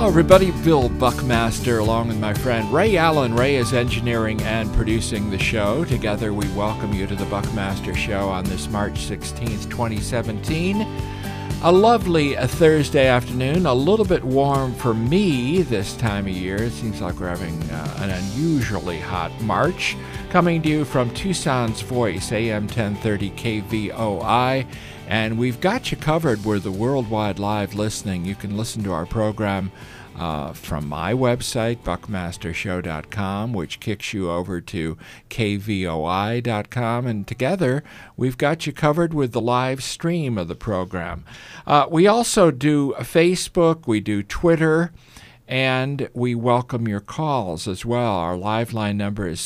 everybody. Bill Buckmaster along with my friend Ray Allen. Ray is engineering and producing the show. Together we welcome you to the Buckmaster Show on this March 16th, 2017. A lovely Thursday afternoon, a little bit warm for me this time of year. It seems like we're having an unusually hot March. Coming to you from Tucson's Voice, AM 1030 KVOI. And we've got you covered with the worldwide live listening. You can listen to our program from my website, buckmastershow.com, which kicks you over to kvoi.com. And together, we've got you covered with the live stream of the program. We also do Facebook, we do Twitter, and we welcome your calls as well. Our live line number is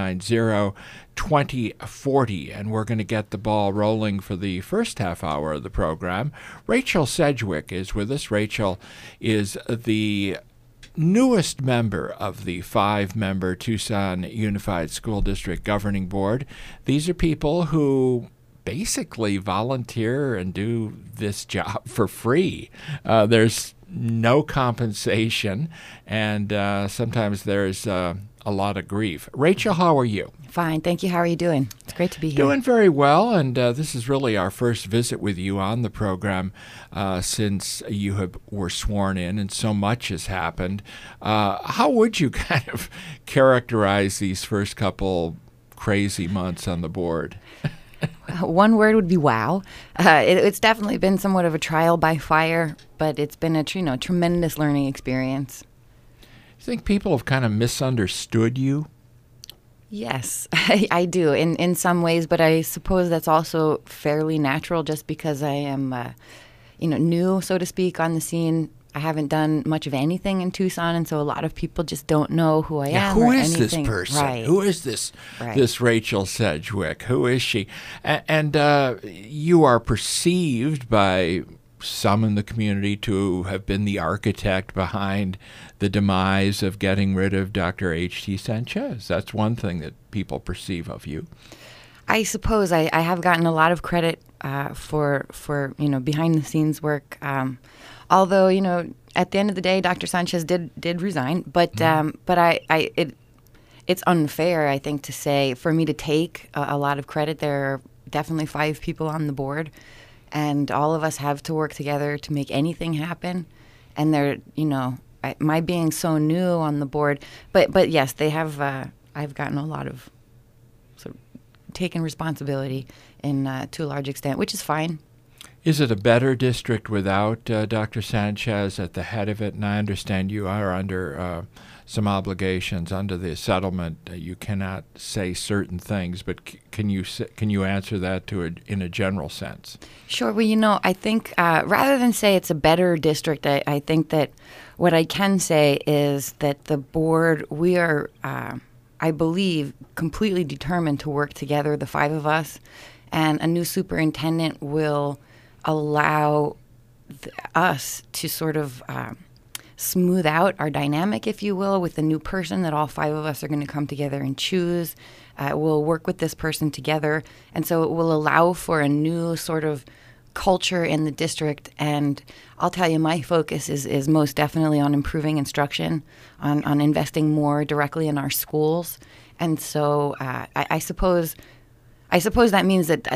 790-2040, and we're going to get the ball rolling for the first half hour of the program. Rachel Sedgwick is with us. Rachel is the newest member of the 5-member Tucson Unified School District Governing Board. These are people who basically volunteer and do this job for free. There's no compensation, and sometimes there's a lot of grief. Rachel, how are you? Fine, thank you. How are you doing? It's great to be here. Doing very well, and this is really our first visit with you on the program since you were sworn in, and so much has happened. How would you kind of characterize these first couple crazy months on the board? One word would be wow. It's definitely been somewhat of a trial by fire, but it's been a tremendous learning experience. You think people have kind of misunderstood you? Yes, I do in some ways, but I suppose that's also fairly natural just because I am, new, so to speak, on the scene. I haven't done much of anything in Tucson, and so a lot of people just don't know who I am. Who or is anything. this person? Right. Who is this this Rachel Sedgwick? Who is she? And you are perceived by some in the community to have been the architect behind the demise of getting rid of Dr. H.T. Sanchez. That's one thing that people perceive of you. I suppose I have gotten a lot of credit for behind the scenes work. Although, at the end of the day, Dr. Sanchez did resign, but it's unfair, I think, to say for me to take a lot of credit. There are definitely 5 people on the board, and all of us have to work together to make anything happen. And my being so new on the board, but yes, they have. I've gotten a lot of sort of taken responsibility to a large extent, which is fine. Is it a better district without Dr. Sanchez at the head of it? And I understand you are under some obligations under the settlement. You cannot say certain things, but can you answer that in a general sense? Sure. Well, I think rather than say it's a better district, I think that what I can say is that the board, we are, I believe, completely determined to work together, the 5 of us, and a new superintendent will allow us to sort of smooth out our dynamic, if you will, with the new person that all 5 of us are going to come together and choose. We'll work with this person together, and so it will allow for a new sort of culture in the district. And I'll tell you, my focus is most definitely on improving instruction, on investing more directly in our schools. And so I suppose that means that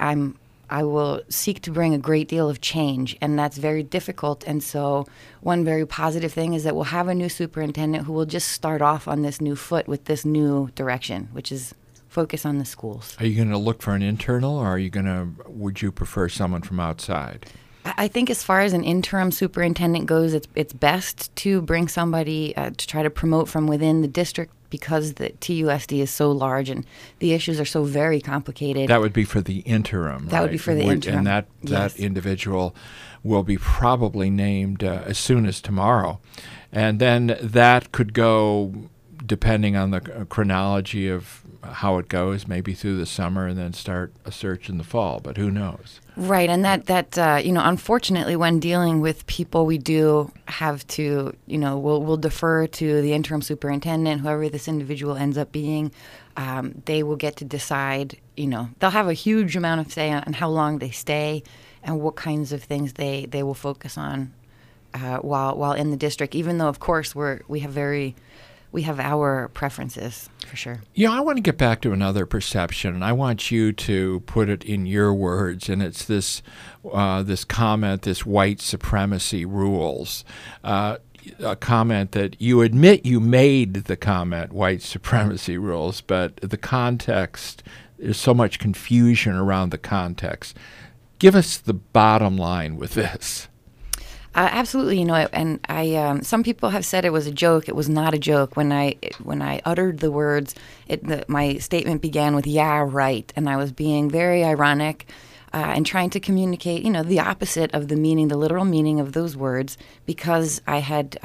I will seek to bring a great deal of change, and that's very difficult. And so one very positive thing is that we'll have a new superintendent who will just start off on this new foot with this new direction, which is focus on the schools. Are you going to look for an internal, or would you prefer someone from outside? I think as far as an interim superintendent goes, it's best to bring somebody to try to promote from within the district, because the TUSD is so large and the issues are so very complicated. That would be for the interim, That would be for the interim. And that individual will be probably named as soon as tomorrow. And then that could go, depending on the chronology of how it goes, maybe through the summer and then start a search in the fall, but who knows? Right, and that unfortunately, when dealing with people, we do have to, we'll defer to the interim superintendent, whoever this individual ends up being. They will get to decide, they'll have a huge amount of say on how long they stay and what kinds of things they will focus on while in the district, even though, of course, we have our preferences, for sure. I want to get back to another perception, and I want you to put it in your words, and it's this comment, this white supremacy rules. A comment that you admit you made the comment, white supremacy rules, but the context, there's so much confusion around the context. Give us the bottom line with this. Absolutely, and I some people have said it was a joke. It was not a joke. When I uttered the words, my statement began with "yeah, right," and I was being very ironic and trying to communicate, the opposite of the meaning, the literal meaning of those words, because I had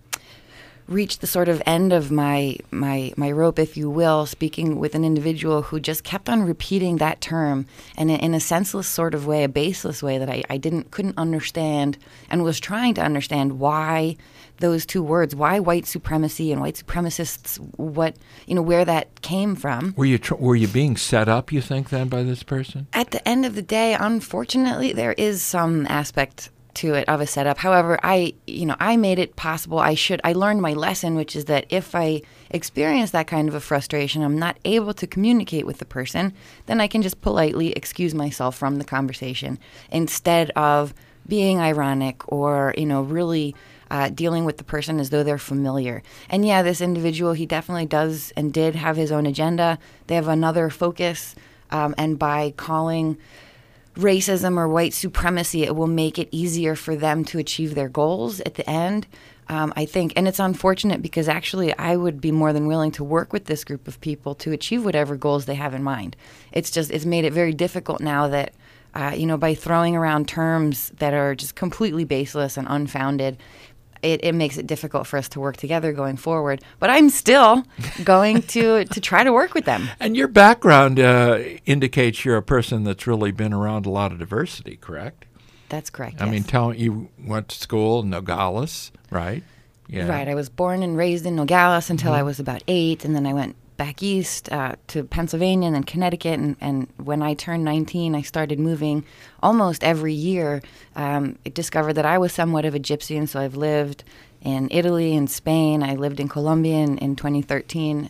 reached the sort of end of my rope, if you will, speaking with an individual who just kept on repeating that term, and in a senseless sort of way, a baseless way that I couldn't understand, and was trying to understand why those two words, why white supremacy and white supremacists, where that came from. Were you being set up, you think, then, by this person? At the end of the day, unfortunately, there is some aspect to it of a setup. However, I made it possible. I learned my lesson, which is that if I experience that kind of a frustration, I'm not able to communicate with the person, then I can just politely excuse myself from the conversation instead of being ironic or, really dealing with the person as though they're familiar. And yeah, this individual, he definitely does and did have his own agenda. They have another focus, and by calling racism or white supremacy, it will make it easier for them to achieve their goals at the end. I think, and it's unfortunate because actually I would be more than willing to work with this group of people to achieve whatever goals they have in mind. It's made it very difficult now that, by throwing around terms that are just completely baseless and unfounded, it makes it difficult for us to work together going forward. But I'm still going to try to work with them. And your background indicates you're a person that's really been around a lot of diversity, correct? That's correct, I yes. mean, you went to school in Nogales, right? Yeah. Right. I was born and raised in Nogales until I was about 8, and then I went back east to Pennsylvania and then Connecticut. And when I turned 19, I started moving almost every year. I discovered that I was somewhat of a gypsy, and so I've lived in Italy and Spain. I lived in Colombia in 2013.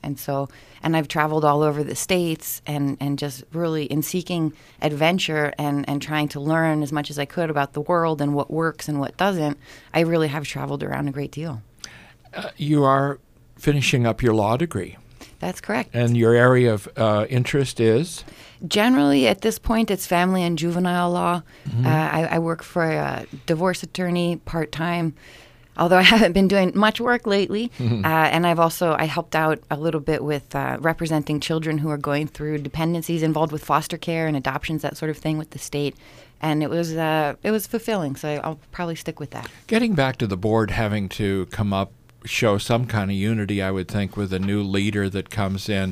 And I've traveled all over the States and just really in seeking adventure and trying to learn as much as I could about the world and what works and what doesn't. I really have traveled around a great deal. You are finishing up your law degree. That's correct. And your area of interest is? Generally, at this point, it's family and juvenile law. Mm-hmm. I work for a divorce attorney part-time, although I haven't been doing much work lately. Mm-hmm. And I helped out a little bit with representing children who are going through dependencies involved with foster care and adoptions, that sort of thing with the state. And it was fulfilling, so I'll probably stick with that. Getting back to the board having to show some kind of unity, I would think, with a new leader that comes in.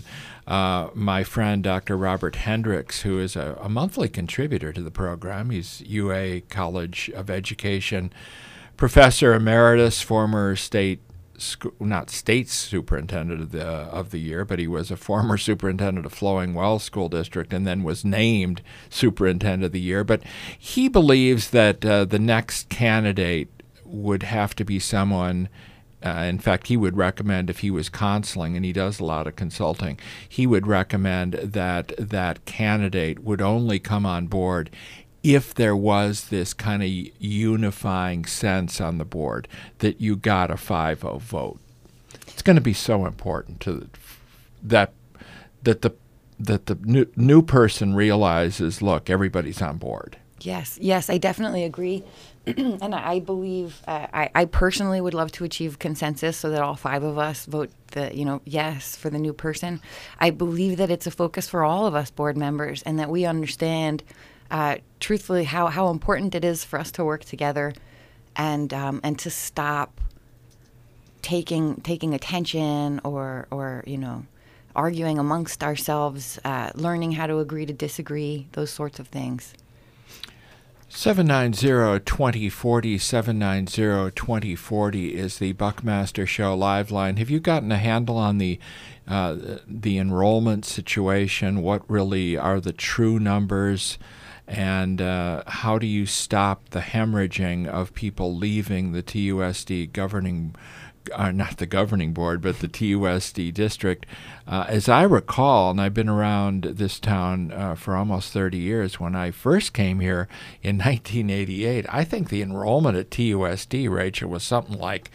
My friend, Dr. Robert Hendricks, who is a monthly contributor to the program. He's UA College of Education professor emeritus, former not state superintendent of the year, but he was a former superintendent of Flowing Wells School District and then was named superintendent of the year. But he believes that the next candidate would have to be someone. In fact, he would recommend, if he was consulting, and he does a lot of consulting, he would recommend that that candidate would only come on board if there was this kind of unifying sense on the board that you got a 5-0 vote. It's going to be so important that the new person realizes, look, everybody's on board. Yes, I definitely agree. And I believe I personally would love to achieve consensus so that all 5 of us vote yes for the new person. I believe that it's a focus for all of us board members and that we understand truthfully how important it is for us to work together and to stop taking attention or arguing amongst ourselves, learning how to agree to disagree, those sorts of things. 790-2040, 790-2040 is the Buckmaster Show live line. Have you gotten a handle on the enrollment situation? What really are the true numbers? And how do you stop the hemorrhaging of people leaving the TUSD governing not the governing board, but the TUSD district? As I recall, and I've been around this town for almost 30 years, when I first came here in 1988, I think the enrollment at TUSD, Rachel, was something like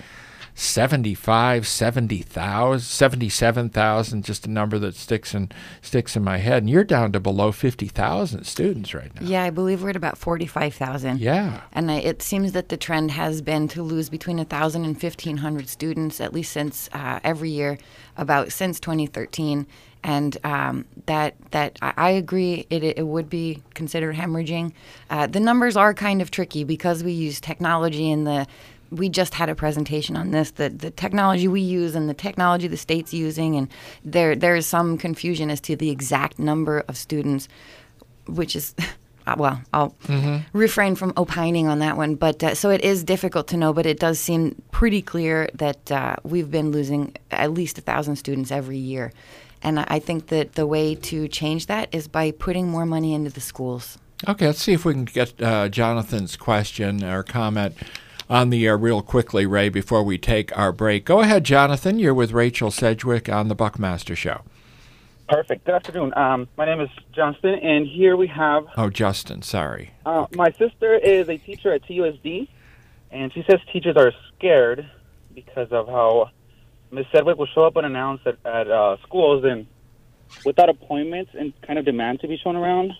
77,000, just a number that sticks in my head. And you're down to below 50,000 students right now. Yeah, I believe we're at about 45,000. Yeah. And it seems that the trend has been to lose between 1,000 and 1,500 students, at least since every year, since 2013. And that I agree, it would be considered hemorrhaging. The numbers are kind of tricky because we use technology and we just had a presentation on this, the technology we use and the technology the state's using, and there is some confusion as to the exact number of students, which is, well, I'll refrain from opining on that one. But so it is difficult to know, but it does seem pretty clear that we've been losing at least 1,000 students every year. And I think that the way to change that is by putting more money into the schools. Okay, let's see if we can get Jonathan's question or comment on the air real quickly, Ray, before we take our break. Go ahead, Jonathan. You're with Rachel Sedgwick on the Buckmaster Show. Perfect. Good afternoon. My name is Johnston, and here we have... Oh, Justin, sorry. My sister is a teacher at TUSD, and she says teachers are scared because of how Ms. Sedgwick will show up unannounced at schools and without appointments and kind of demand to be shown around.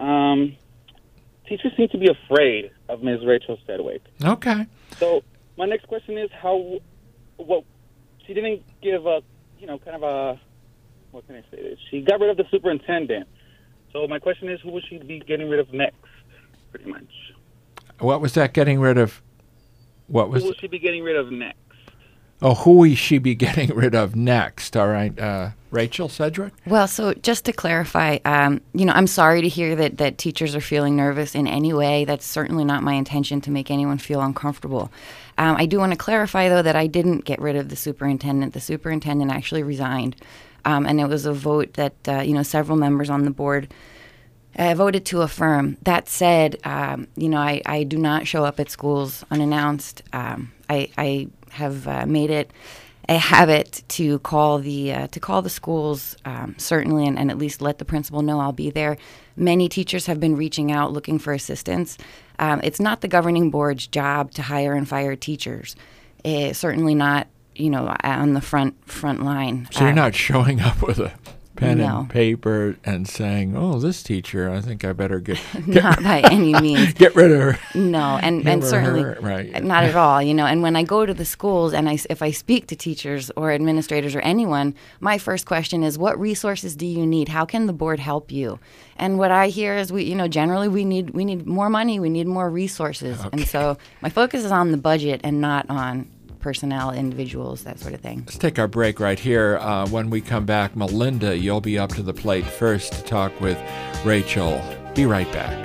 Teachers seem to be afraid of Ms. Rachel Sedgwick. Okay. So my next question is she didn't give what can I say this? She got rid of the superintendent. So my question is, who will she be getting rid of next, pretty much? What was that, getting rid of? Who will she be getting rid of next? Oh, who will she be getting rid of next? All right, Rachel Sedgwick? Well, so just to clarify, I'm sorry to hear that teachers are feeling nervous in any way. That's certainly not my intention to make anyone feel uncomfortable. I do want to clarify, though, that I didn't get rid of the superintendent. The superintendent actually resigned, and it was a vote that, several members on the board voted to affirm. That said, I do not show up at schools unannounced. I have made it a habit to call the schools, certainly, and at least let the principal know I'll be there. Many teachers have been reaching out looking for assistance. It's not the governing board's job to hire and fire teachers. Certainly not, on the front line. So you're not showing up with a pen and paper and saying, "Oh, this teacher, I think I better get not by any means get rid of her." No, and certainly right. Not at all. And when I go to the schools and if I speak to teachers or administrators or anyone, my first question is, "What resources do you need? How can the board help you?" And what I hear is, generally we need more money, we need more resources, okay. And so my focus is on the budget and not on personnel, individuals, that sort of thing. Let's take our break right here. When we come back, Melinda, you'll be up to the plate first to talk with Rachel. Be right back.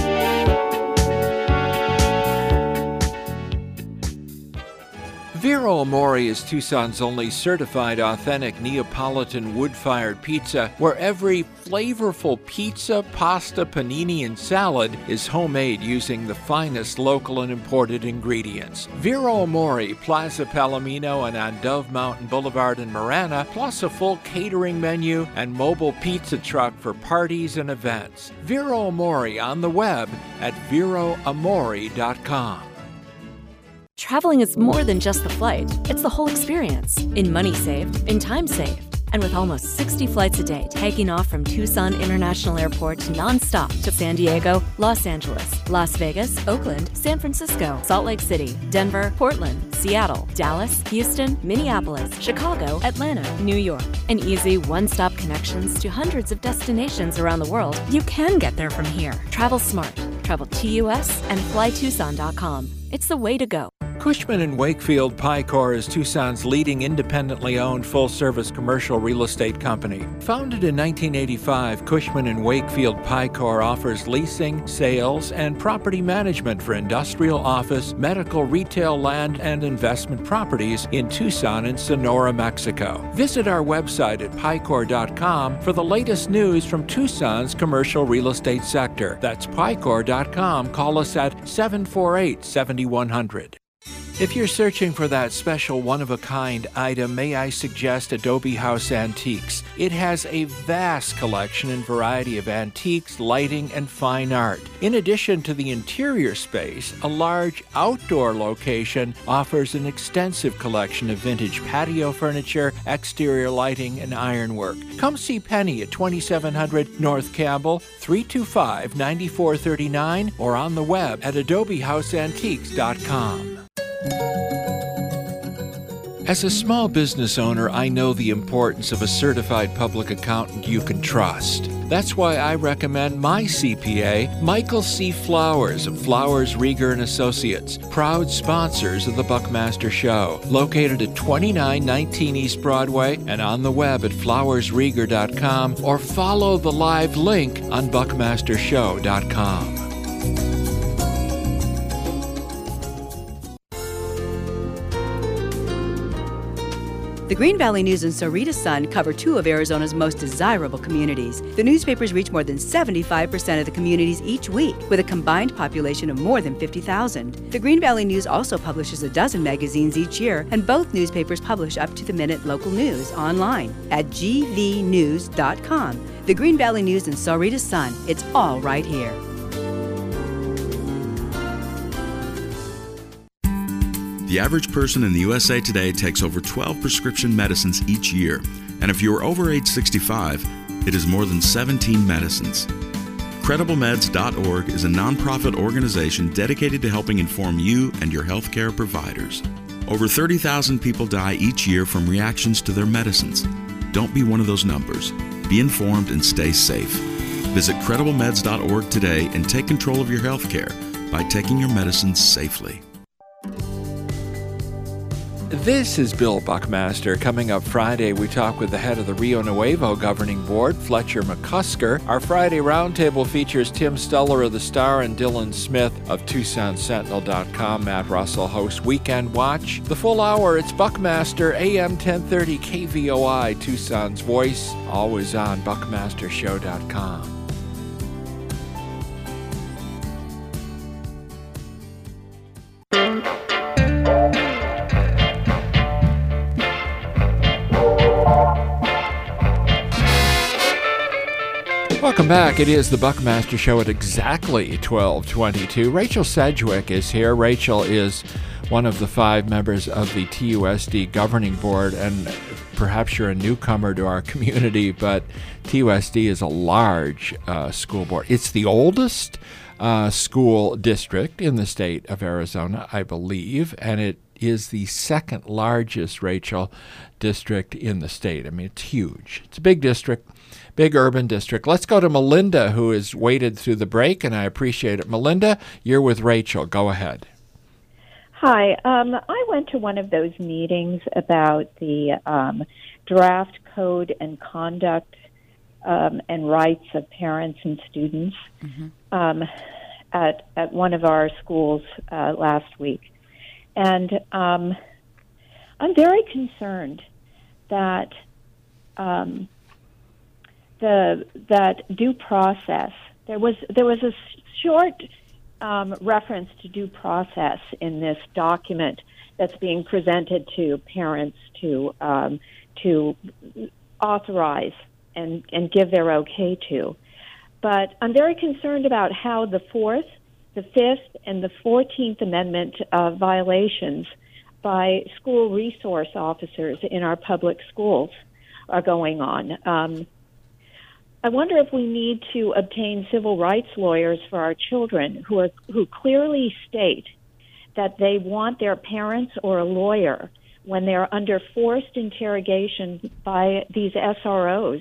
Vero Amore is Tucson's only certified authentic Neapolitan wood-fired pizza, where every flavorful pizza, pasta, panini, and salad is homemade using the finest local and imported ingredients. Vero Amore, Plaza Palomino, and on Dove Mountain Boulevard in Marana, plus a full catering menu and mobile pizza truck for parties and events. Vero Amore on the web at veroamore.com. Traveling is more than just the flight. It's the whole experience. In money saved, in time saved, and with almost 60 flights a day taking off from Tucson International Airport nonstop to San Diego, Los Angeles, Las Vegas, Oakland, San Francisco, Salt Lake City, Denver, Portland, Seattle, Dallas, Houston, Minneapolis, Chicago, Atlanta, New York. And easy one-stop connections to hundreds of destinations around the world. You can get there from here. Travel smart. Travel TUS and flytucson.com. It's the way to go. Cushman & Wakefield Picor is Tucson's leading independently owned full-service commercial real estate company. Founded in 1985, Cushman & Wakefield Picor offers leasing, sales, and property management for industrial, office, medical, retail, land, and investment properties in Tucson and Sonora, Mexico. Visit our website at picor.com for the latest news from Tucson's commercial real estate sector. That's picor.com. Call us at 748-7100. If you're searching for that special one-of-a-kind item, may I suggest Adobe House Antiques. It has a vast collection and variety of antiques, lighting, and fine art. In addition to the interior space, a large outdoor location offers an extensive collection of vintage patio furniture, exterior lighting, and ironwork. Come see Penny at 2700 North Campbell, 325-9439, or on the web at adobehouseantiques.com. As a small business owner, I know the importance of a certified public accountant you can trust. That's why I recommend my CPA, Michael C. Flowers of Flowers, Rieger & Associates, proud sponsors of the Buckmaster Show, located at 2919 East Broadway and on the web at flowersrieger.com, or follow the live link on buckmastershow.com. The Green Valley News and Sahuarita Sun cover two of Arizona's most desirable communities. The newspapers reach more than 75% of the communities each week, with a combined population of more than 50,000. The Green Valley News also publishes a dozen magazines each year, and both newspapers publish up-to-the-minute local news online at gvnews.com. The Green Valley News and Sahuarita Sun, it's all right here. The average person in the USA today takes over 12 prescription medicines each year, and if you are over age 65, it is more than 17 medicines. CredibleMeds.org is a nonprofit organization dedicated to helping inform you and your healthcare providers. Over 30,000 people die each year from reactions to their medicines. Don't be one of those numbers. Be informed and stay safe. Visit CredibleMeds.org today and take control of your healthcare by taking your medicines safely. This is Bill Buckmaster. Coming up Friday, we talk with the head of the Rio Nuevo Governing Board, Fletcher McCusker. Our Friday Roundtable features Tim Stuller of The Star and Dylan Smith of TucsonSentinel.com. Matt Russell hosts Weekend Watch. The full hour, it's Buckmaster, AM 1030 KVOI, Tucson's voice, always on BuckmasterShow.com. Welcome back. It is the Buckmaster Show at exactly 12:22. Rachel Sedgwick is here. Rachel is one of the 5 members of the TUSD Governing Board, and perhaps you're a newcomer to our community, but TUSD is a large school board. It's the oldest school district in the state of Arizona, I believe, and it is the second largest, Rachel, district in the state. I mean, it's huge. It's a big district. Big urban district. Let's go to Melinda, who has waited through the break, and I appreciate it. Melinda, you're with Rachel. Go ahead. Hi. I went to one of those meetings about the draft code and conduct and rights of parents and students at one of our schools last week. And I'm very concerned that that due process. There was a short reference to due process in this document that's being presented to parents to authorize and give their okay to. But I'm very concerned about how the 4th, the 5th, and the 14th Amendment violations by school resource officers in our public schools are going on. I wonder if we need to obtain civil rights lawyers for our children who clearly state that they want their parents or a lawyer when they're under forced interrogation by these SROs,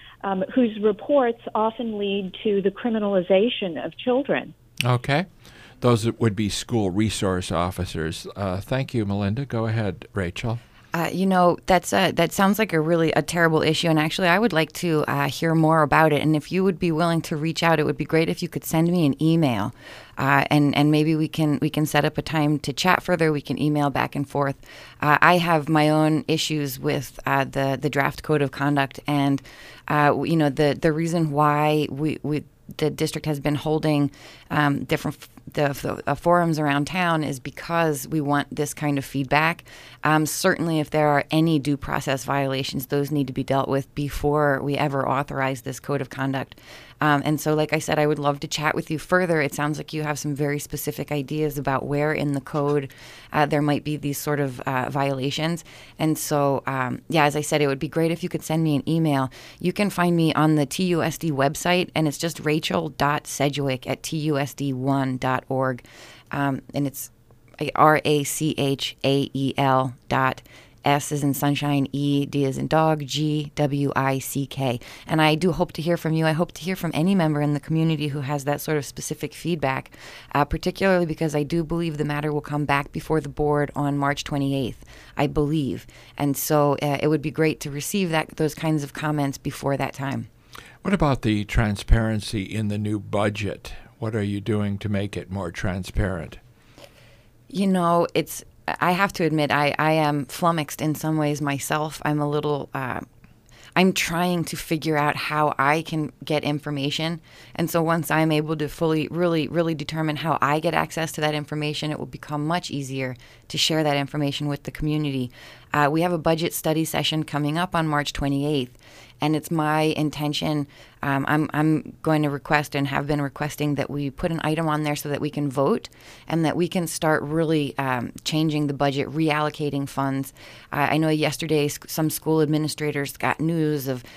whose reports often lead to the criminalization of children. Okay. Those would be school resource officers. Thank you, Melinda. Go ahead, Rachel. That sounds like a terrible issue, and actually I would like to hear more about it. And if you would be willing to reach out, it would be great if you could send me an email, and maybe we can set up a time to chat further. We can email back and forth. I have my own issues with the draft code of conduct, and the reason why the district has been holding different forums around town is because we want this kind of feedback. Certainly, if there are any due process violations, those need to be dealt with before we ever authorize this code of conduct. And so, like I said, I would love to chat with you further. It sounds like you have some very specific ideas about where in the code there might be these sort of violations. And so, as I said, it would be great if you could send me an email. You can find me on the TUSD website, and it's just rachel.sedgwick@tusd1.org. And it's RACHAEL. S as in sunshine, E, D as in dog, G, WICK. And I do hope to hear from you. I hope to hear from any member in the community who has that sort of specific feedback, particularly because I do believe the matter will come back before the board on March 28th, I believe. And so it would be great to receive those kinds of comments before that time. What about the transparency in the new budget? What are you doing to make it more transparent? I have to admit, I am flummoxed in some ways myself. I'm a little, I'm trying to figure out how I can get information. And so once I'm able to fully, really determine how I get access to that information, it will become much easier to share that information with the community. We have a budget study session coming up on March 28th. And it's my intention, I'm going to request and have been requesting that we put an item on there so that we can vote and that we can start really changing the budget, reallocating funds. I know yesterday some school administrators got news of,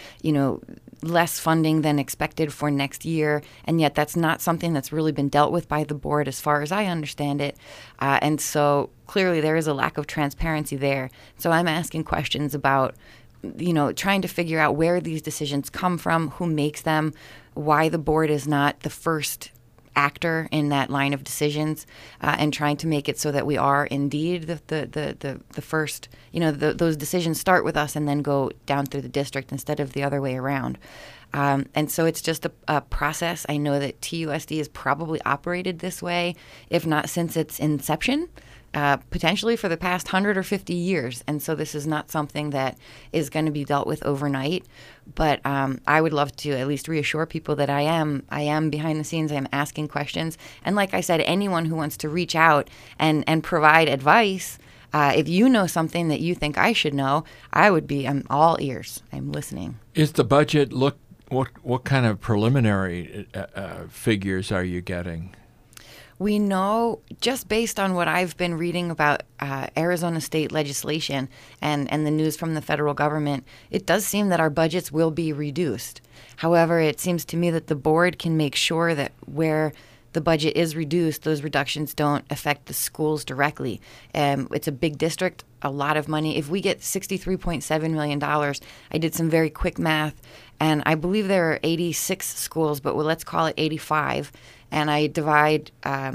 less funding than expected for next year, and yet that's not something that's really been dealt with by the board as far as I understand it. And so clearly there is a lack of transparency there. So I'm asking questions about trying to figure out where these decisions come from, who makes them, why the board is not the first actor in that line of decisions, and trying to make it so that we are indeed the first. Those decisions start with us and then go down through the district instead of the other way around. And so it's just a process. I know that TUSD has probably operated this way, if not since its inception. Potentially for the past 100 or 50 years. And so this is not something that is going to be dealt with overnight. But I would love to at least reassure people that I am behind the scenes. I am asking questions. And like I said, anyone who wants to reach out and provide advice, if you know something that you think I should know, I'm all ears. I'm listening. Is the budget, what kind of preliminary figures are you getting? We know, just based on what I've been reading about Arizona state legislation and the news from the federal government, it does seem that our budgets will be reduced. However, it seems to me that the board can make sure that where the budget is reduced, those reductions don't affect the schools directly. It's a big district, a lot of money. If we get $63.7 million, I did some very quick math, and I believe there are 86 schools, but let's call it 85. And I divide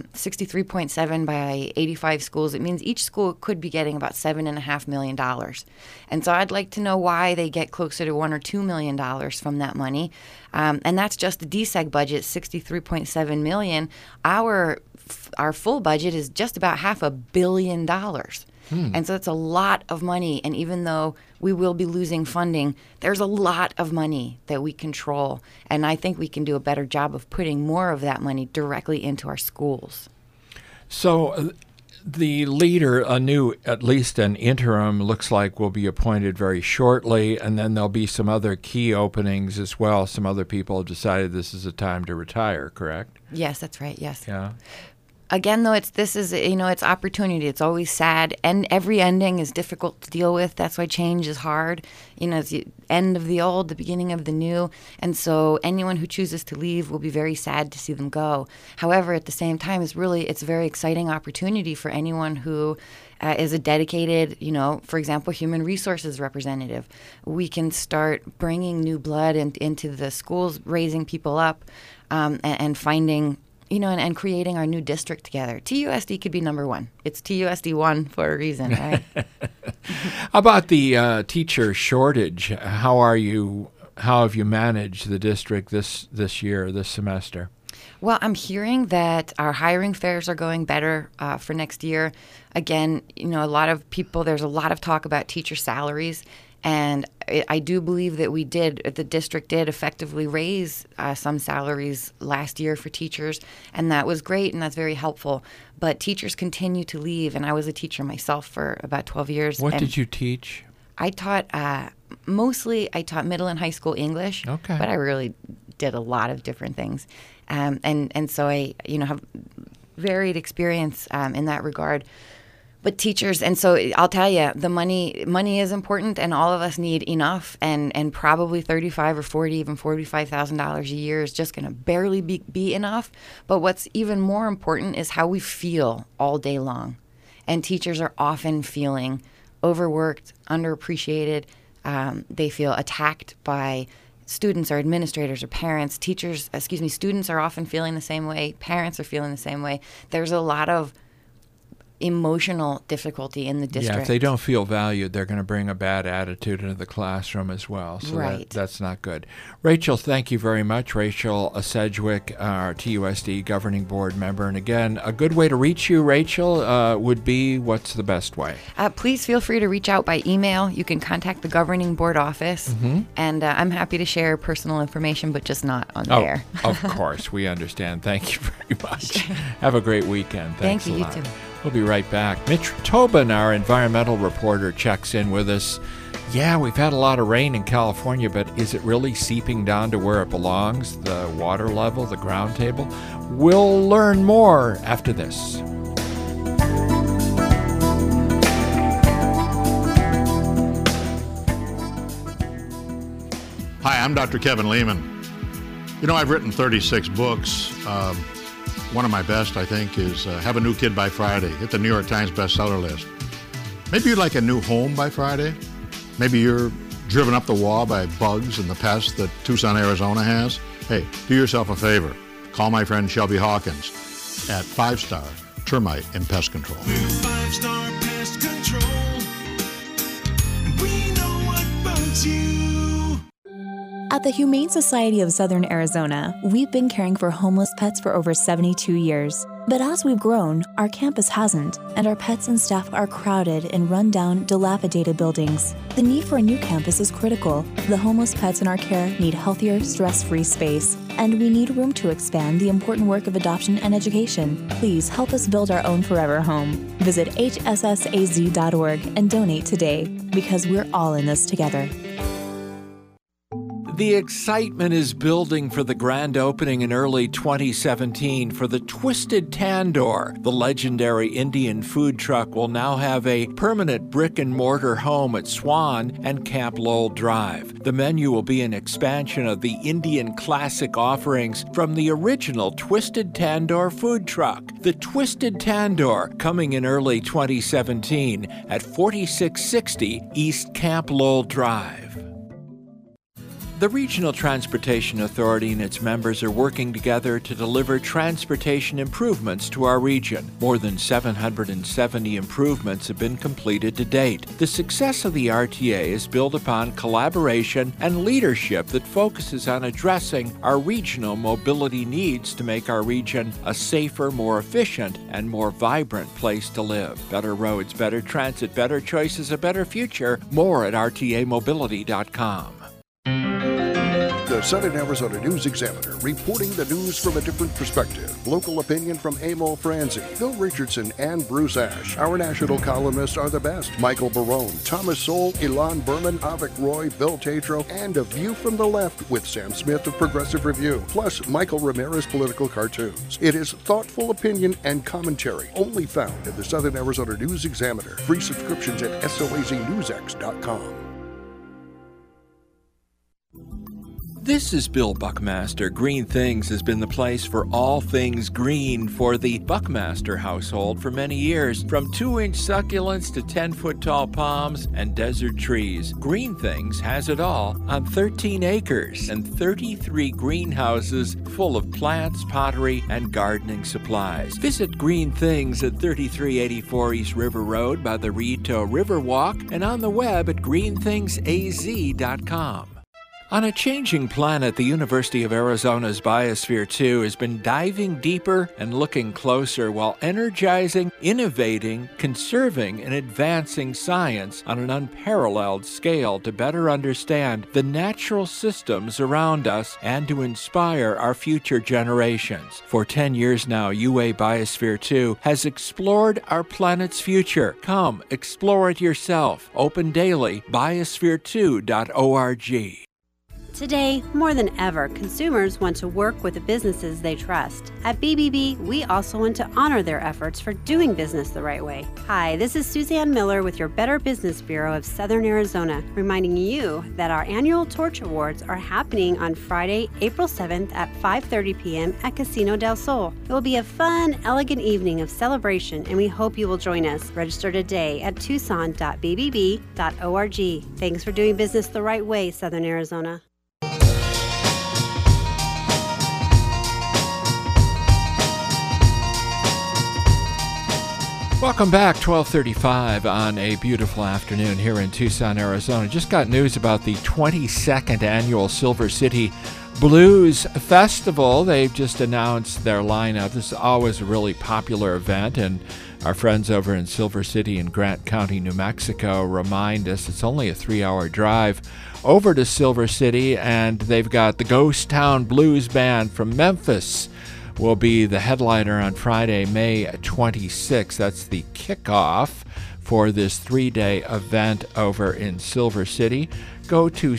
63.7 by 85 schools. It means each school could be getting about $7.5 million. And so I'd like to know why they get closer to $1 or $2 million from that money. And that's just the DSEG budget, $63.7 million. Our full budget is just about $500 million. And so it's a lot of money. And even though we will be losing funding, there's a lot of money that we control. And I think we can do a better job of putting more of that money directly into our schools. So the leader, at least an interim, looks like will be appointed very shortly. And then there'll be some other key openings as well. Some other people have decided this is a time to retire, correct? Yes, that's right. Yes. Yeah. Again, though, it's opportunity. It's always sad, and every ending is difficult to deal with. That's why change is hard. It's the end of the old, the beginning of the new, and so anyone who chooses to leave will be very sad to see them go. However, at the same time, it's a very exciting opportunity for anyone who is a dedicated, for example, human resources representative. We can start bringing new blood into the schools, raising people up, and finding and creating our new district together. TUSD could be number one. It's TUSD 1 for a reason, right? How about the teacher shortage? How have you managed the district this year, this semester? Well, I'm hearing that our hiring fairs are going better for next year. Again, there's a lot of talk about teacher salaries. And I do believe that the district did effectively raise some salaries last year for teachers, and that was great, and that's very helpful. But teachers continue to leave, and I was a teacher myself for about 12 years. What did you teach? I taught I taught middle and high school English, okay. But I really did a lot of different things. And so I have varied experience in that regard. But teachers, and so I'll tell you, the money is important, and all of us need enough, and probably $35,000 or $40,000, even $45,000 a year is just going to barely be enough. But what's even more important is how we feel all day long. And teachers are often feeling overworked, underappreciated. They feel attacked by students or administrators or parents. Students are often feeling the same way. Parents are feeling the same way. There's a lot of emotional difficulty in the district. Yeah, if they don't feel valued, they're going to bring a bad attitude into the classroom as well. So right. That's not good. Rachel, thank you very much. Rachel Sedgwick, our TUSD Governing Board member. And again, a good way to reach you, Rachel, would be, what's the best way? Please feel free to reach out by email. You can contact the Governing Board office, and I'm happy to share personal information, but just not on there. Of course, we understand. Thank you very much. Have a great weekend. Thanks Thank you, a lot. you too. We'll be right back. Mitch Tobin, our environmental reporter, checks in with us. Yeah, we've had a lot of rain in California, but is it really seeping down to where it belongs, the water level, the ground table? We'll learn more after this. Hi, I'm Dr. Kevin Lehman. I've written 36 books. One of my best, I think, is Have a New Kid by Friday. Hit the New York Times bestseller list. Maybe you'd like a new home by Friday. Maybe you're driven up the wall by bugs and the pests that Tucson, Arizona has. Hey, do yourself a favor. Call my friend Shelby Hawkins at 5-Star Termite and Pest Control. We're 5-Star Pest Control. We know what bugs you. At the Humane Society of Southern Arizona, we've been caring for homeless pets for over 72 years. But as we've grown, our campus hasn't, and our pets and staff are crowded in run-down, dilapidated buildings. The need for a new campus is critical. The homeless pets in our care need healthier, stress-free space, and we need room to expand the important work of adoption and education. Please help us build our own forever home. Visit hssaz.org and donate today, because we're all in this together. The excitement is building for the grand opening in early 2017 for the Twisted Tandoor. The legendary Indian food truck will now have a permanent brick-and-mortar home at Swan and Camp Lowell Drive. The menu will be an expansion of the Indian classic offerings from the original Twisted Tandoor food truck. The Twisted Tandoor, coming in early 2017 at 4660 East Camp Lowell Drive. The Regional Transportation Authority and its members are working together to deliver transportation improvements to our region. More than 770 improvements have been completed to date. The success of the RTA is built upon collaboration and leadership that focuses on addressing our regional mobility needs to make our region a safer, more efficient, and more vibrant place to live. Better roads, better transit, better choices, a better future. More at rtamobility.com. The Southern Arizona News Examiner, reporting the news from a different perspective. Local opinion from Emil Franzi, Bill Richardson, and Bruce Ash. Our national columnists are the best. Michael Barone, Thomas Sowell, Ilan Berman, Avik Roy, Bill Tatro, and A View from the Left with Sam Smith of Progressive Review. Plus, Michael Ramirez political cartoons. It is thoughtful opinion and commentary, only found in the Southern Arizona News Examiner. Free subscriptions at soaznewsx.com. This is Bill Buckmaster. Green Things has been the place for all things green for the Buckmaster household for many years. From 2-inch succulents to 10-foot tall palms and desert trees, Green Things has it all on 13 acres and 33 greenhouses full of plants, pottery, and gardening supplies. Visit Green Things at 3384 East River Road by the Rito Riverwalk and on the web at greenthingsaz.com. On a changing planet, the University of Arizona's Biosphere 2 has been diving deeper and looking closer while energizing, innovating, conserving, and advancing science on an unparalleled scale to better understand the natural systems around us and to inspire our future generations. For 10 years now, UA Biosphere 2 has explored our planet's future. Come, explore it yourself. Open daily, biosphere2.org. Today, more than ever, consumers want to work with the businesses they trust. At BBB, we also want to honor their efforts for doing business the right way. Hi, this is Suzanne Miller with your Better Business Bureau of Southern Arizona, reminding you that our annual Torch Awards are happening on Friday, April 7th at 5:30 p.m. at Casino del Sol. It will be a fun, elegant evening of celebration, and we hope you will join us. Register today at tucson.bbb.org. Thanks for doing business the right way, Southern Arizona. Welcome back, 12:35 on a beautiful afternoon here in Tucson, Arizona. Just got news about the 22nd annual Silver City Blues Festival. They've just announced their lineup. This is always a really popular event, and our friends over in Silver City in Grant County, New Mexico remind us it's only a 3-hour drive over to Silver City, and they've got the Ghost Town Blues Band from Memphis will be the headliner on Friday, May 26th. That's the kickoff for this 3-day event over in Silver City. Go to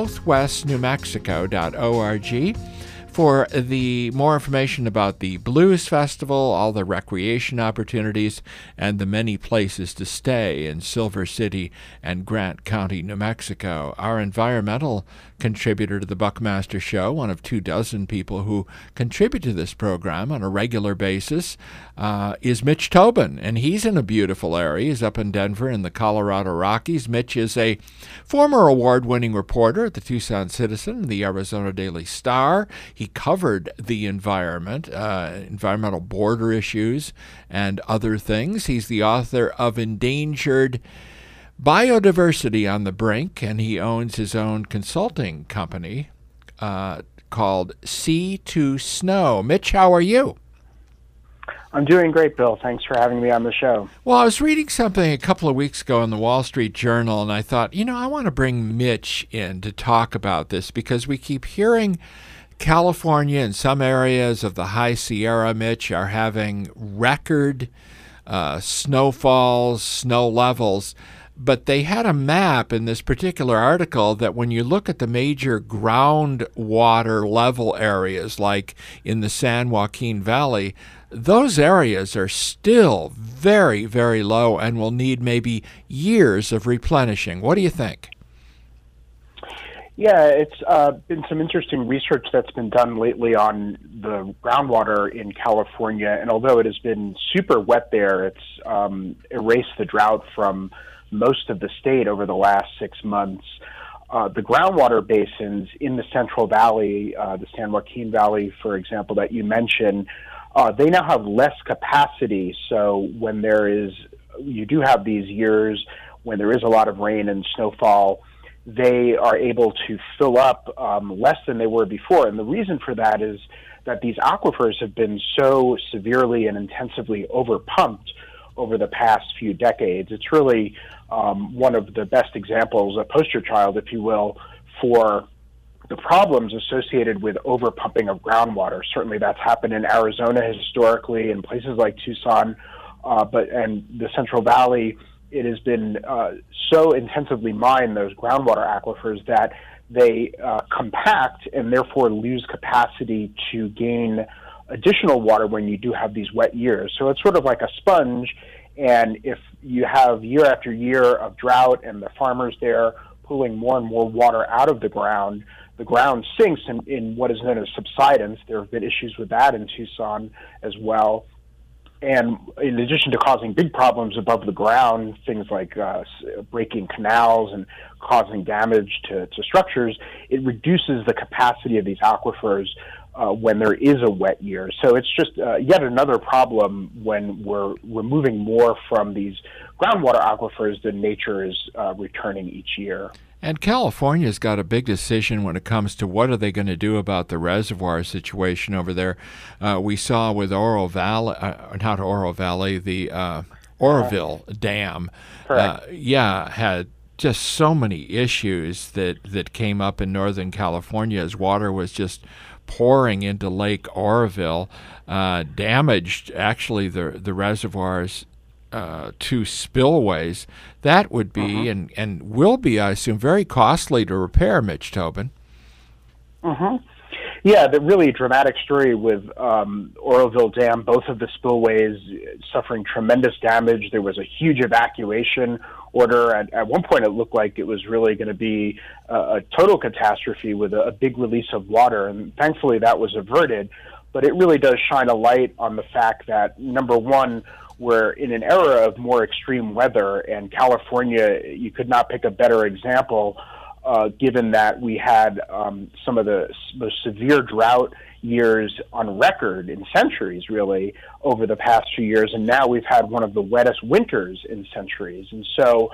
southwestnewmexico.org for the more information about the Blues Festival, all the recreation opportunities, and the many places to stay in Silver City and Grant County, New Mexico. Our environmental contributor to the Buckmaster Show, one of 24 people who contribute to this program on a regular basis, is Mitch Tobin, and he's in a beautiful area. He's up in Denver in the Colorado Rockies. Mitch is a former award-winning reporter at the Tucson Citizen and the Arizona Daily Star. He covered the environment, environmental border issues, and other things. He's the author of Endangered Biodiversity on the Brink, and he owns his own consulting company called Sea2Snow. Mitch, how are you? I'm doing great, Bill. Thanks for having me on the show. Well, I was reading something a couple of weeks ago in the Wall Street Journal, and I thought, I want to bring Mitch in to talk about this because we keep hearing California and some areas of the High Sierra, Mitch, are having record snowfalls, snow levels. But they had a map in this particular article that when you look at the major groundwater level areas, like in the San Joaquin Valley, those areas are still very, very low and will need maybe years of replenishing. What do you think? Yeah, it's been some interesting research that's been done lately on the groundwater in California, and although it has been super wet there, it's erased the drought from most of the state over the last 6 months. The groundwater basins in the Central Valley, the San Joaquin Valley, for example, that you mentioned, they now have less capacity. So when you do have these years when there is a lot of rain and snowfall, they are able to fill up less than they were before. And the reason for that is that these aquifers have been so severely and intensively overpumped over the past few decades. It's really one of the best examples, a poster child, if you will, for the problems associated with overpumping of groundwater. Certainly that's happened in Arizona historically, in places like Tucson, and the Central Valley. It has been so intensively mined, those groundwater aquifers, that they compact and therefore lose capacity to gain additional water when you do have these wet years. So it's sort of like a sponge, and if you have year after year of drought and the farmers there pulling more and more water out of the ground, the ground sinks in what is known as subsidence. There have been issues with that in Tucson as well. And in addition to causing big problems above the ground, things like breaking canals and causing damage to structures, it reduces the capacity of these aquifers when there is a wet year. So it's just yet another problem when we're removing more from these groundwater aquifers than nature is returning each year. And California's got a big decision when it comes to what are they going to do about the reservoir situation over there. We saw with Oro Valley, not Oro Valley, the Oroville Dam, had just so many issues that came up in Northern California as water was just pouring into Lake Oroville, damaged actually the reservoirs to spillways. That would be and will be, I assume, very costly to repair, Mitch Tobin. Yeah, the really dramatic story with Oroville Dam, both of the spillways suffering tremendous damage. There was a huge evacuation order. At one point, it looked like it was really going to be a total catastrophe with a big release of water, and thankfully that was averted. But it really does shine a light on the fact that, number one, we're in an era of more extreme weather, and California, you could not pick a better example, given that we had some of the most severe drought years on record in centuries, really, over the past few years, and now we've had one of the wettest winters in centuries. And so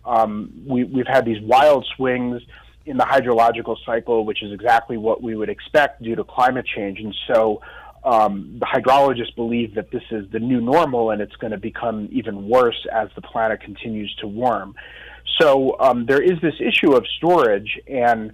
we've had these wild swings in the hydrological cycle, which is exactly what we would expect due to climate change. And so the hydrologists believe that this is the new normal, and it's going to become even worse as the planet continues to warm. So there is this issue of storage, and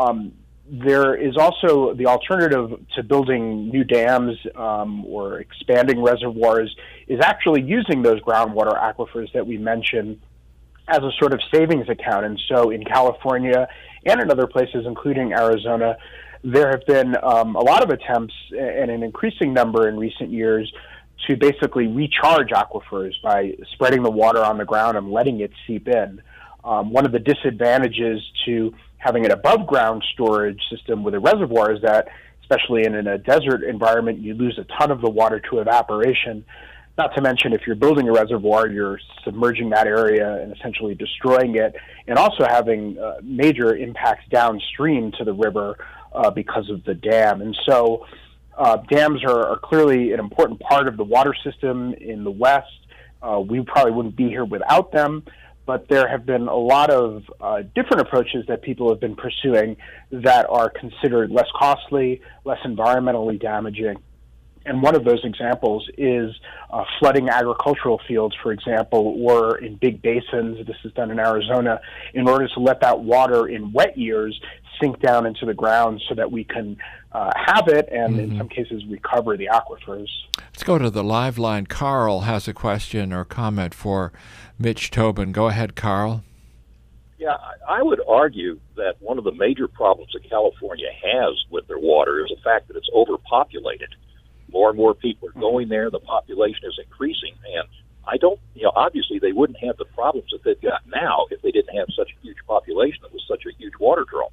there is also the alternative to building new dams or expanding reservoirs is actually using those groundwater aquifers that we mentioned as a sort of savings account. And so in California and in other places, including Arizona, there have been a lot of attempts, and an increasing number in recent years, to basically recharge aquifers by spreading the water on the ground and letting it seep in. One of the disadvantages to having an above-ground storage system with a reservoir is that, especially in a desert environment, you lose a ton of the water to evaporation. Not to mention, if you're building a reservoir, you're submerging that area and essentially destroying it, and also having major impacts downstream to the river because of the dam. And so dams are clearly an important part of the water system in the West. We probably wouldn't be here without them, but there have been a lot of different approaches that people have been pursuing that are considered less costly, less environmentally damaging. And one of those examples is flooding agricultural fields, for example, or in big basins. This is done in Arizona in order to let that water in wet years sink down into the ground so that we can have it and in some cases recover the aquifers. Let's go to the live line. Carl has a question or comment for Mitch Tobin. Go ahead, Carl. Yeah, I would argue that one of the major problems that California has with their water is the fact that it's overpopulated. More and more people are going there. The population is increasing. And I don't, obviously they wouldn't have the problems that they've got now if they didn't have such a huge population that was such a huge water draw.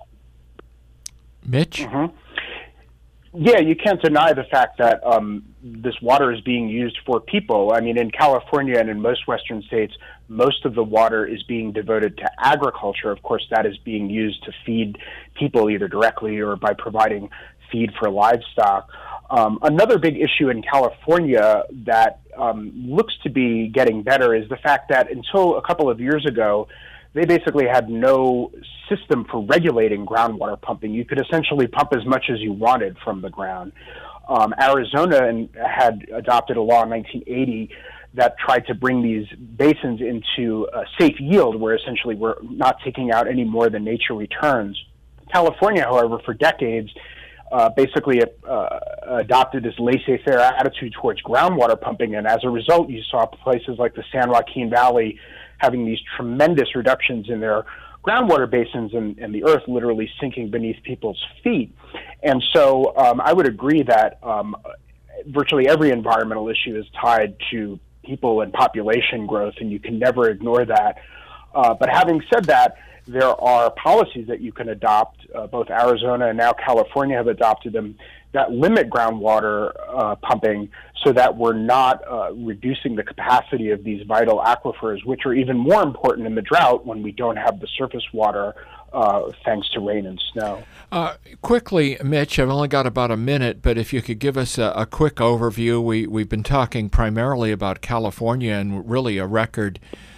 Mitch? Yeah, you can't deny the fact that this water is being used for people. I mean, in California and in most Western states, most of the water is being devoted to agriculture. Of course, that is being used to feed people either directly or by providing feed for livestock. Another big issue in California that looks to be getting better is the fact that until a couple of years ago, they basically had no system for regulating groundwater pumping. You could essentially pump as much as you wanted from the ground. Arizona had adopted a law in 1980 that tried to bring these basins into a safe yield, where essentially we're not taking out any more than nature returns. California, however, for decades, basically adopted this laissez-faire attitude towards groundwater pumping, and as a result, you saw places like the San Joaquin Valley having these tremendous reductions in their groundwater basins and the earth literally sinking beneath people's feet. And so I would agree that virtually every environmental issue is tied to people and population growth, and you can never ignore that. But having said that, there are policies that you can adopt. Both Arizona and now California have adopted them that limit groundwater pumping so that we're not reducing the capacity of these vital aquifers, which are even more important in the drought when we don't have the surface water thanks to rain and snow. Quickly, Mitch, I've only got about a minute, but if you could give us a quick overview. We've been talking primarily about California and really a record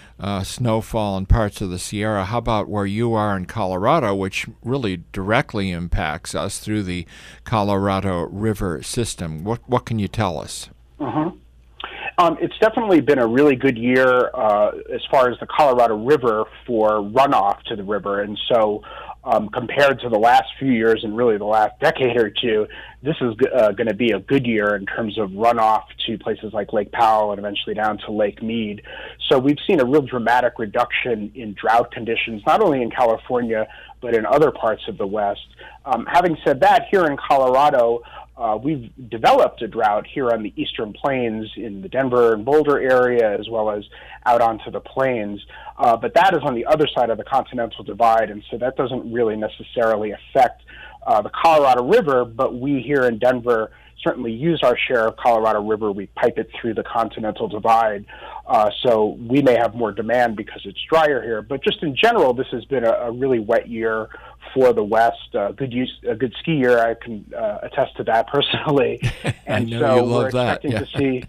snowfall in parts of the Sierra. How about where you are in Colorado, which really directly impacts us through the Colorado River system? What can you tell us? Mm-hmm. It's definitely been a really good year as far as the Colorado River for runoff to the river. And so compared to the last few years and really the last decade or two, this is going to be a good year in terms of runoff to places like Lake Powell and eventually down to Lake Mead. So we've seen a real dramatic reduction in drought conditions, not only in California, but in other parts of the West. Having said that, here in Colorado, we've developed a drought here on the Eastern Plains in the Denver and Boulder area, as well as out onto the plains. But that is on the other side of the Continental Divide, and so that doesn't really necessarily affect the Colorado River, but we here in Denver certainly use our share of Colorado River. We pipe it through the Continental Divide, so we may have more demand because it's drier here. But just in general, this has been a really wet year for the West. A good ski year. I can attest to that personally. And I know so you love we're expecting that. to see.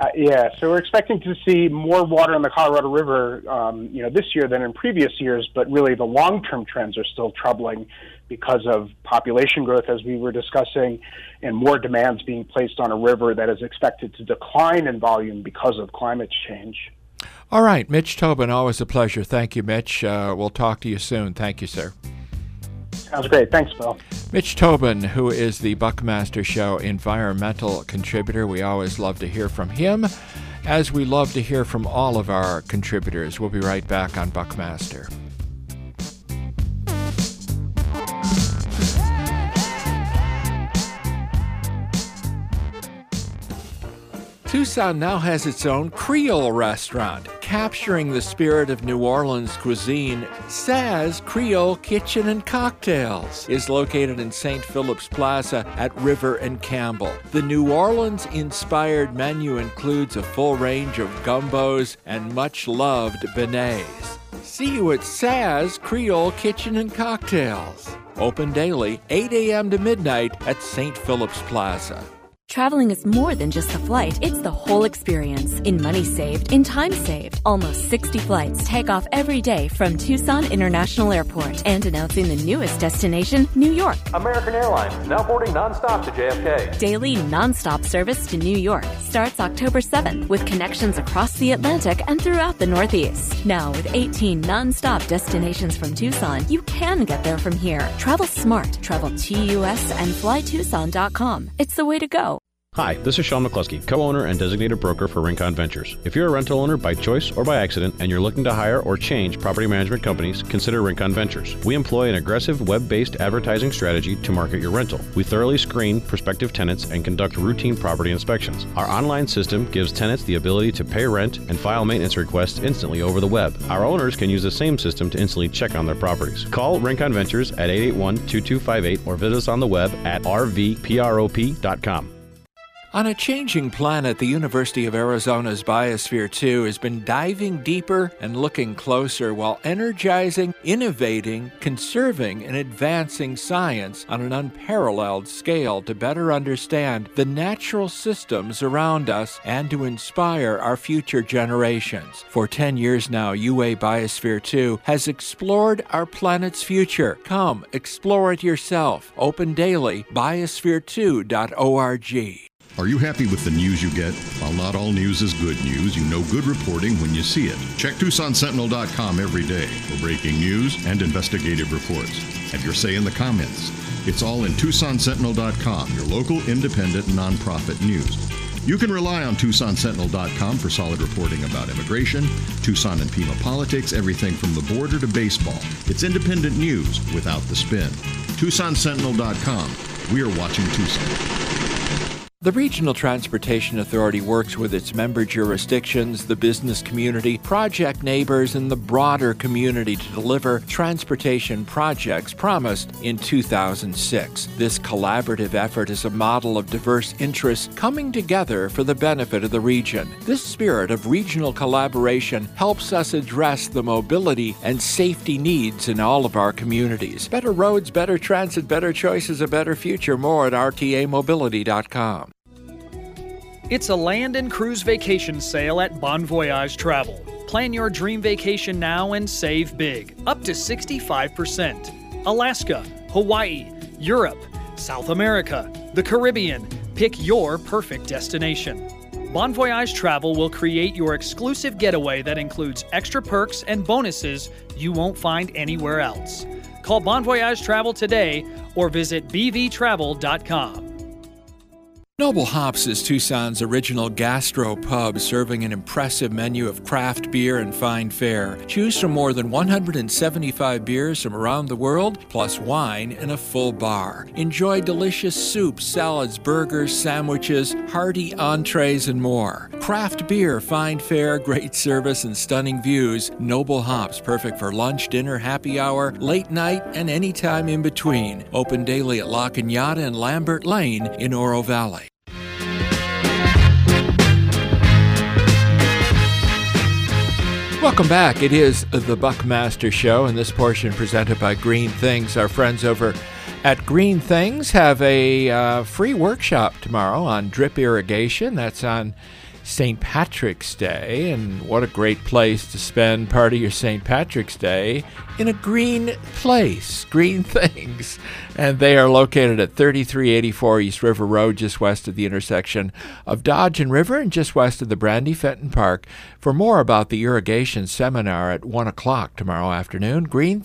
So we're expecting to see more water in the Colorado River, this year than in previous years. But really, the long-term trends are still troubling because of population growth, as we were discussing, and more demands being placed on a river that is expected to decline in volume because of climate change. All right, Mitch Tobin, always a pleasure. Thank you, Mitch. We'll talk to you soon. Thank you, sir. Sounds great. Thanks, Bill. Mitch Tobin, who is the Buckmaster Show environmental contributor. We always love to hear from him, as we love to hear from all of our contributors. We'll be right back on Buckmaster. Tucson now has its own Creole restaurant. Capturing the spirit of New Orleans cuisine, Saz Creole Kitchen and Cocktails is located in St. Philip's Plaza at River and Campbell. The New Orleans-inspired menu includes a full range of gumbos and much-loved beignets. See you at Saz Creole Kitchen and Cocktails. Open daily, 8 a.m. to midnight at St. Philip's Plaza. Traveling is more than just a flight, it's the whole experience. In money saved, in time saved. Almost 60 flights take off every day from Tucson International Airport. And announcing the newest destination, New York. American Airlines, now boarding nonstop to JFK. Daily nonstop service to New York starts October 7th with connections across the Atlantic and throughout the Northeast. Now with 18 nonstop destinations from Tucson, you can get there from here. Travel smart. Travel TUS and flytucson.com. It's the way to go. Hi, this is Sean McCluskey, co-owner and designated broker for Rincon Ventures. If you're a rental owner by choice or by accident and you're looking to hire or change property management companies, consider Rincon Ventures. We employ an aggressive web-based advertising strategy to market your rental. We thoroughly screen prospective tenants and conduct routine property inspections. Our online system gives tenants the ability to pay rent and file maintenance requests instantly over the web. Our owners can use the same system to instantly check on their properties. Call Rincon Ventures at 881-2258 or visit us on the web at rvprop.com. On a changing planet, the University of Arizona's Biosphere 2 has been diving deeper and looking closer while energizing, innovating, conserving, and advancing science on an unparalleled scale to better understand the natural systems around us and to inspire our future generations. For 10 years now, UA Biosphere 2 has explored our planet's future. Come, explore it yourself. Open daily, biosphere2.org. Are you happy with the news you get? While not all news is good news, you know good reporting when you see it. Check TucsonSentinel.com every day for breaking news and investigative reports. Have your say in the comments. It's all in TucsonSentinel.com, your local independent nonprofit news. You can rely on TucsonSentinel.com for solid reporting about immigration, Tucson and Pima politics, everything from the border to baseball. It's independent news without the spin. TucsonSentinel.com. We are watching Tucson. The Regional Transportation Authority works with its member jurisdictions, the business community, project neighbors, and the broader community to deliver transportation projects promised in 2006. This collaborative effort is a model of diverse interests coming together for the benefit of the region. This spirit of regional collaboration helps us address the mobility and safety needs in all of our communities. Better roads, better transit, better choices, a better future. More at rtamobility.com. It's a land and cruise vacation sale at Bon Voyage Travel. Plan your dream vacation now and save big, up to 65%. Alaska, Hawaii, Europe, South America, the Caribbean. Pick your perfect destination. Bon Voyage Travel will create your exclusive getaway that includes extra perks and bonuses you won't find anywhere else. Call Bon Voyage Travel today or visit bvtravel.com. Noble Hops is Tucson's original gastro pub, serving an impressive menu of craft beer and fine fare. Choose from more than 175 beers from around the world, plus wine and a full bar. Enjoy delicious soups, salads, burgers, sandwiches, hearty entrees, and more. Craft beer, fine fare, great service, and stunning views. Noble Hops, perfect for lunch, dinner, happy hour, late night, and any time in between. Open daily at La Cañada and Lambert Lane in Oro Valley. Welcome back. It is the Buckmaster Show, and this portion presented by Green Things. Our friends over at Green Things have a free workshop tomorrow on drip irrigation. That's on St. Patrick's Day, and what a great place to spend part of your St. Patrick's Day in a green place, Green Things. And they are located at 3384 East River Road, just west of the intersection of Dodge and River and just west of the Brandy Fenton Park. For more about the irrigation seminar at 1 o'clock tomorrow afternoon,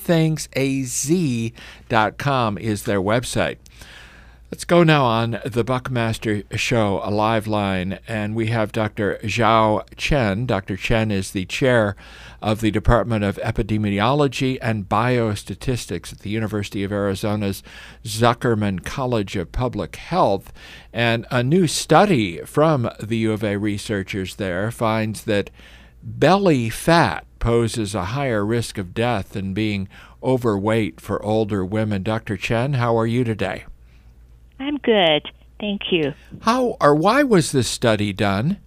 greenthingsaz.com is their website. Let's go now on the Buckmaster Show, a live line, and we have Dr. Zhao Chen. Dr. Chen is the chair of the Department of Epidemiology and Biostatistics at the University of Arizona's Zuckerman College of Public Health. And a new study from the U of A researchers there finds that belly fat poses a higher risk of death than being overweight for older women. Dr. Chen, how are you today? I'm good. Thank you. Why was this study done?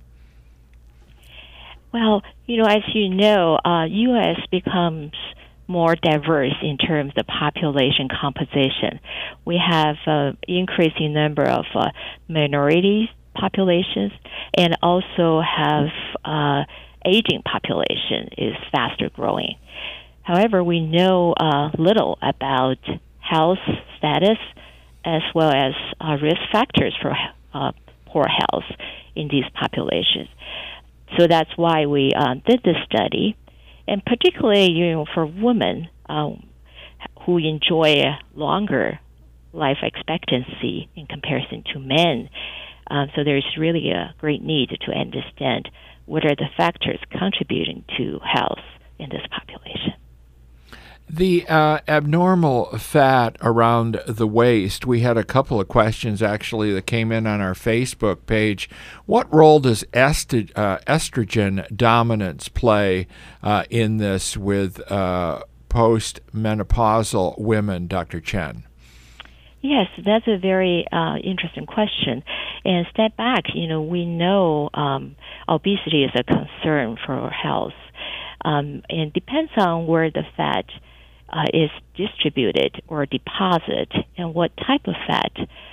Well, as you know, U.S. becomes more diverse in terms of population composition. We have an increasing number of minority populations and also have aging population is faster growing. However, we know little about health status as well as risk factors for poor health in these populations. So that's why we did this study, and particularly for women who enjoy a longer life expectancy in comparison to men. So there's really a great need to understand what are the factors contributing to health in this population. The abnormal fat around the waist, we had a couple of questions actually that came in on our Facebook page. What role does estrogen dominance play in this with postmenopausal women, Dr. Chen? Yes, that's a very interesting question. And step back, we know obesity is a concern for health. And depends on where the fat is distributed or deposit and what type of fat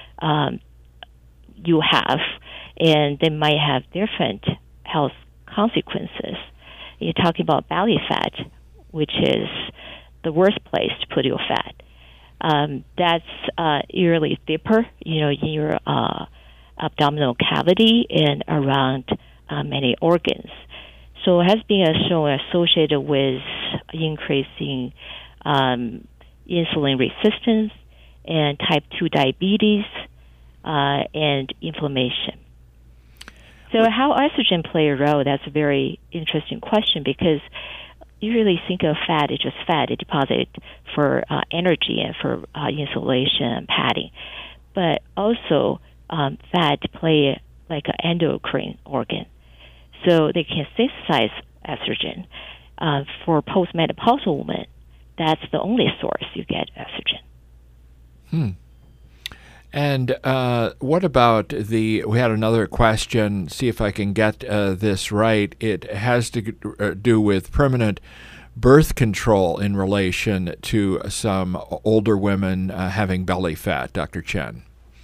you have, and they might have different health consequences. You're talking about belly fat, which is the worst place to put your fat. That's usually deeper, in your abdominal cavity and around many organs. So it has been shown associated with increasing insulin resistance and type 2 diabetes and inflammation. So how estrogen play a role, that's a very interesting question, because you really think of fat as just fat. It deposits for energy and for insulation and padding. But also fat play like an endocrine organ. So they can synthesize estrogen. For postmenopausal women, that's the only source you get estrogen. And what about we had another question, see if I can get this right. It has to do with permanent birth control in relation to some older women having belly fat, Dr. Chen.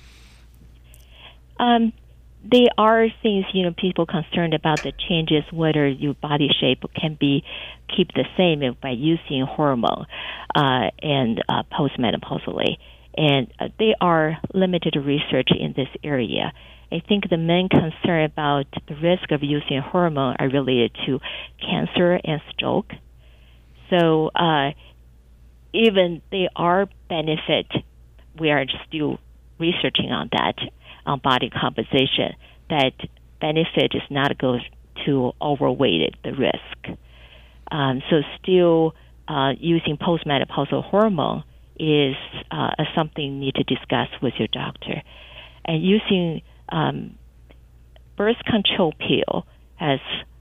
There are things, people concerned about the changes, whether your body shape can keep the same by using hormone and postmenopausally. And there are limited research in this area. I think the main concern about the risk of using hormone are related to cancer and stroke. So even there are benefits, we are still researching on that, on body composition. That benefit is not going to overweight the risk. So still using postmenopausal hormone is something you need to discuss with your doctor. And using birth control pill has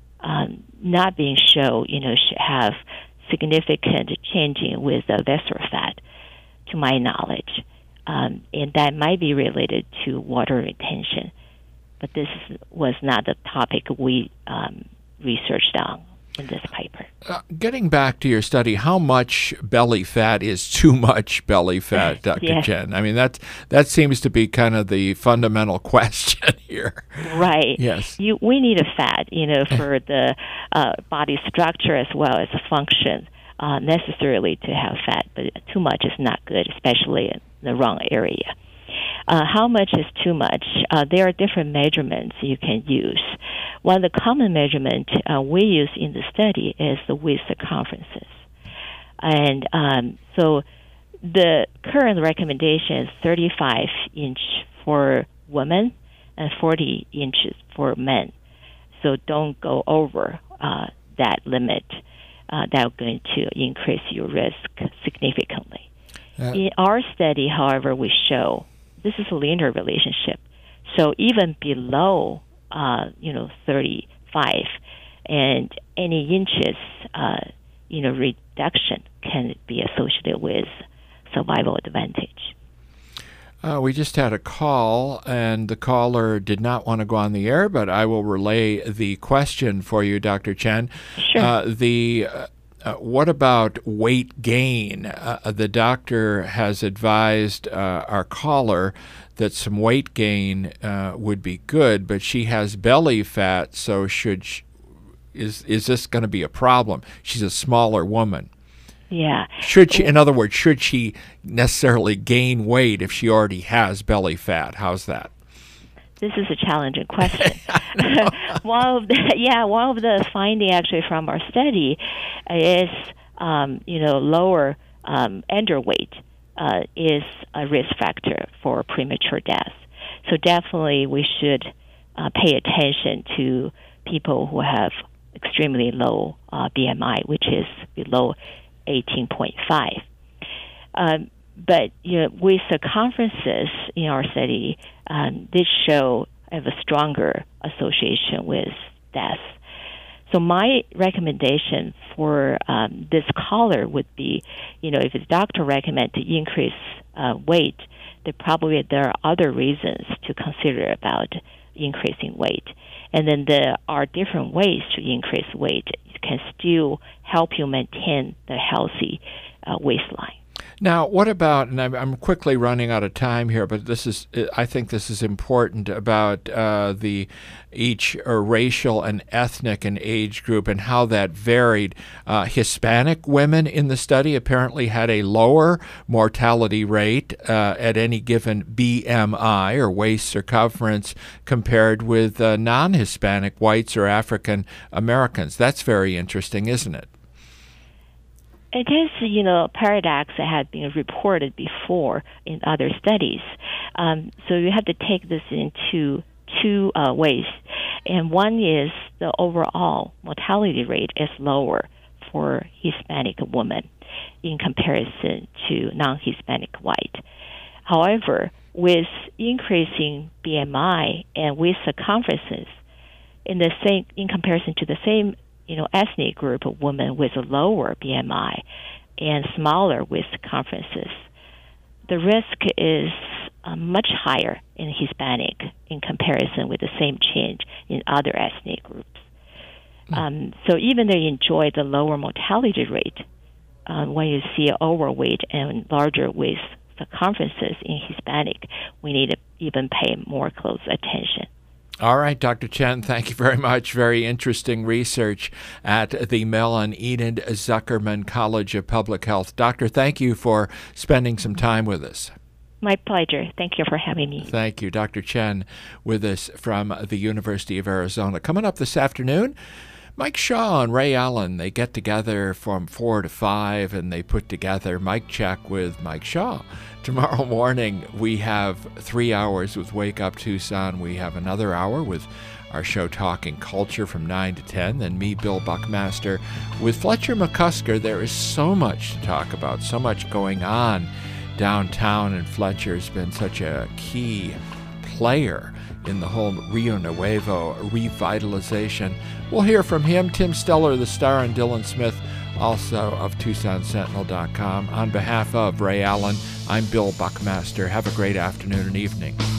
not been shown, should have significant changing with the visceral fat, to my knowledge. And that might be related to water retention. But this was not the topic we researched on in this paper. Getting back to your study, how much belly fat is too much belly fat, Dr. Yes. Chen? I mean, that seems to be kind of the fundamental question here. Right. Yes. We need a fat, for the body structure as well as the function necessarily to have fat. But too much is not good, especially in the wrong area. How much is too much? There are different measurements you can use. One of the common measurements we use in the study is the waist circumferences. And so the current recommendation is 35 inch for women and 40 inches for men. So don't go over that limit. That's going to increase your risk significantly. In our study, however, we show this is a linear relationship. So even below, 35, and any inches, reduction can be associated with survival advantage. We just had a call, and the caller did not want to go on the air, but I will relay the question for you, Dr. Chen. Sure. What about weight gain? The doctor has advised our caller that some weight gain would be good, but she has belly fat, so is this going to be a problem? She's a smaller woman. Yeah. In other words, should she necessarily gain weight if she already has belly fat? How's that? This is a challenging question. One of the findings actually from our study is, lower underweight is a risk factor for premature death. So definitely we should pay attention to people who have extremely low BMI, which is below 18.5. But with circumferences in our study, did show have a stronger association with death. So my recommendation for this caller would be, if the doctor recommends to increase weight, there are other reasons to consider about increasing weight. And then there are different ways to increase weight. It can still help you maintain the healthy waistline. Now, what about, and I'm quickly running out of time here, but I think this is important about each racial and ethnic and age group and how that varied. Hispanic women in the study apparently had a lower mortality rate at any given BMI or waist circumference compared with non-Hispanic whites or African Americans. That's very interesting, isn't it? It is, paradox that had been reported before in other studies. So you have to take this into two ways. And one is the overall mortality rate is lower for Hispanic women in comparison to non-Hispanic white. However, with increasing BMI and with circumferences in comparison to the same ethnic group of women with a lower BMI and smaller with circumferences. The risk is much higher in Hispanic in comparison with the same change in other ethnic groups. So even though you enjoy the lower mortality rate, when you see overweight and larger with circumferences in Hispanic, we need to even pay more close attention. All right, Dr. Chen, thank you very much. Very interesting research at the Mellon Enid Zuckerman College of Public Health. Doctor, thank you for spending some time with us. My pleasure. Thank you for having me. Thank you. Dr. Chen with us from the University of Arizona. Coming up this afternoon, Mike Shaw and Ray Allen, they get together from 4 to 5, and they put together Mike Check with Mike Shaw. Tomorrow morning, we have 3 hours with Wake Up Tucson. We have another hour with our show Talking Culture from 9 to 10. Then me, Bill Buckmaster, with Fletcher McCusker. There is so much to talk about, so much going on downtown, and Fletcher's been such a key player in the whole Rio Nuevo revitalization. We'll hear from him, Tim Steller, the Star, and Dylan Smith, also of TucsonSentinel.com. On behalf of Ray Allen, I'm Bill Buckmaster. Have a great afternoon and evening.